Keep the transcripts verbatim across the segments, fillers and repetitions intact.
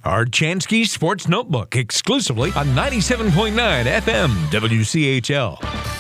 Archansky Sports Notebook, exclusively on ninety-seven point nine F M W C H L.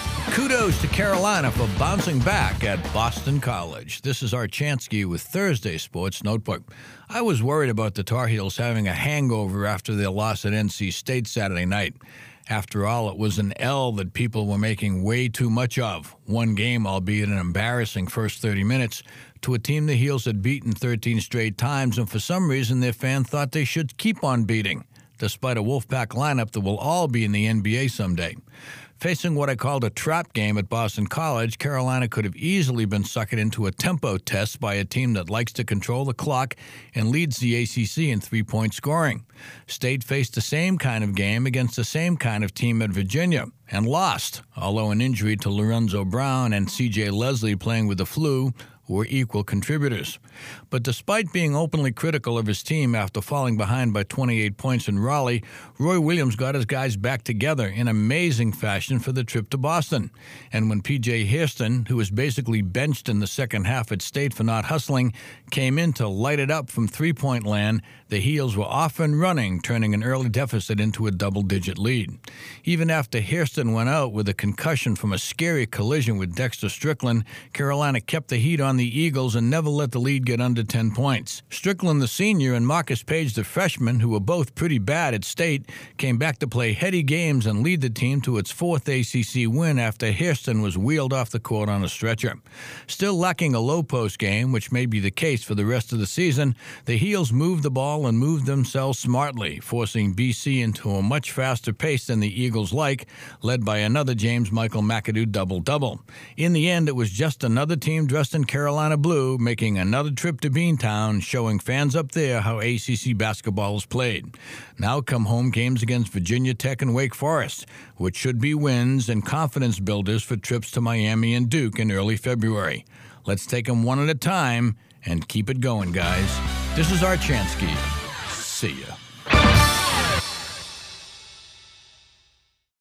Kudos to Carolina for bouncing back at Boston College. This is Archansky with Thursday Sports Notebook. I was worried about the Tar Heels having a hangover after their loss at N C State Saturday night. After all, it was an L that people were making way too much of. One game, albeit an embarrassing first thirty minutes, to a team the Heels had beaten thirteen straight times, and for some reason their fans thought they should keep on beating, despite a Wolfpack lineup that will all be in the N B A someday. Facing what I called a trap game at Boston College, Carolina could have easily been suckered into a tempo test by a team that likes to control the clock and leads the A C C in three-point scoring. State faced the same kind of game against the same kind of team at Virginia and lost, although an injury to Lorenzo Brown and C J Leslie playing with the flu were equal contributors. But despite being openly critical of his team after falling behind by twenty-eight points in Raleigh, Roy Williams got his guys back together in amazing fashion for the trip to Boston. And when P J Hairston, who was basically benched in the second half at State for not hustling, came in to light it up from three-point land, the Heels were off and running, turning an early deficit into a double-digit lead. Even after Hairston went out with a concussion from a scary collision with Dexter Strickland, Carolina kept the heat on the Eagles and never let the lead get under ten points. Strickland, the senior, and Marcus Page, the freshman, who were both pretty bad at State, came back to play heady games and lead the team to its fourth A C C win after Hairston was wheeled off the court on a stretcher. Still lacking a low-post game, which may be the case for the rest of the season, the Heels moved the ball and moved themselves smartly, forcing B C into a much faster pace than the Eagles like, led by another James Michael McAdoo double-double. In the end, it was just another team dressed in Carolina blue, making another trip to Beantown, showing fans up there how A C C basketball is played. Now come home games against Virginia Tech and Wake Forest, which should be wins and confidence builders for trips to Miami and Duke in early February. Let's take them one at a time and keep it going, guys. This is Archansky. See ya.